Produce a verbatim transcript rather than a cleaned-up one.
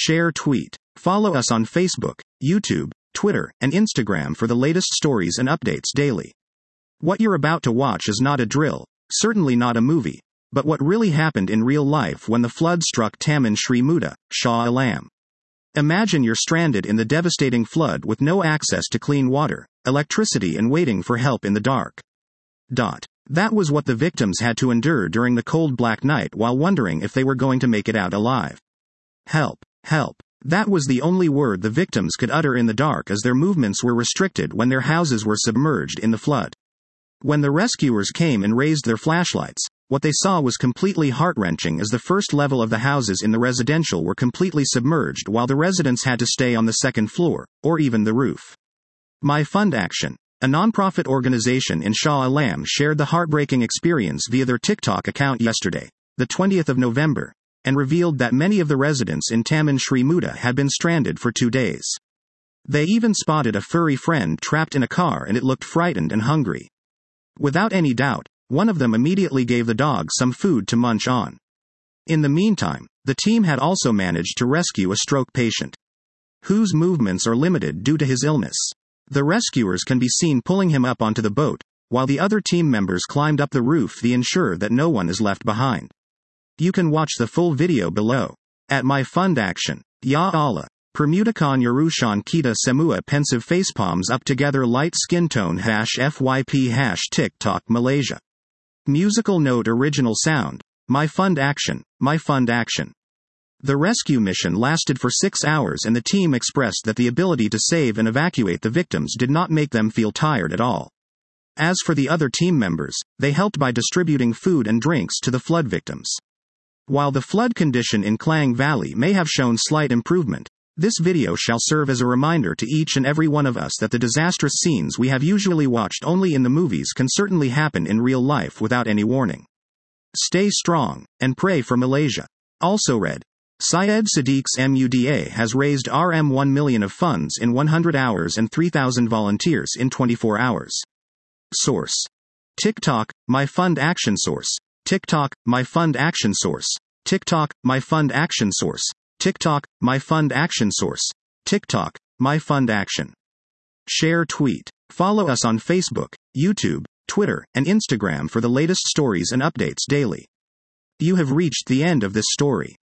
Share, tweet. Follow us on Facebook, YouTube, Twitter, and Instagram for the latest stories and updates daily. What you're about to watch is not a drill, certainly not a movie, but what really happened in real life when the flood struck Taman Sri Muda, Shah Alam. Imagine you're stranded in the devastating flood with no access to clean water, electricity, and waiting for help in the dark. Dot. That was what the victims had to endure during the cold black night while wondering if they were going to make it out alive. Help, help. That was the only word the victims could utter in the dark as their movements were restricted when their houses were submerged in the flood. When the rescuers came and raised their flashlights, what they saw was completely heart-wrenching as the first level of the houses in the residential were completely submerged while the residents had to stay on the second floor, or even the roof. My Fund Action, a non-profit organization in Shah Alam, shared the heartbreaking experience via their TikTok account yesterday, the twentieth of November, and revealed that many of the residents in Taman Sri Muda had been stranded for two days. They even spotted a furry friend trapped in a car and it looked frightened and hungry. Without any doubt, one of them immediately gave the dog some food to munch on. In the meantime, the team had also managed to rescue a stroke patient, whose movements are limited due to his illness. The rescuers can be seen pulling him up onto the boat, while the other team members climbed up the roof to ensure that no one is left behind. You can watch the full video below. At My Fund Action. Ya Allah. Permutakan Yarushan Kita Semua Pensive Facepalms Up Together Light Skin Tone Hash F Y P Hash TikTok Malaysia. Musical note. Original sound. My Fund Action. My Fund Action. The rescue mission lasted for six hours and the team expressed that the ability to save and evacuate the victims did not make them feel tired at all. As for the other team members, they helped by distributing food and drinks to the flood victims. While the flood condition in Klang Valley may have shown slight improvement, this video shall serve as a reminder to each and every one of us that the disastrous scenes we have usually watched only in the movies can certainly happen in real life without any warning. Stay strong, and pray for Malaysia. Also read. Syed Sadiq's M U D A has raised R M one million of funds in one hundred hours and three thousand volunteers in twenty-four hours. Source. TikTok, My Fund Action. Source. TikTok, My Fund Action. Source. TikTok, My Fund Action. Source. TikTok, My Fund Action. Source. TikTok, My Fund Action. Share, tweet. Follow us on Facebook, YouTube, Twitter, and Instagram for the latest stories and updates daily. You have reached the end of this story.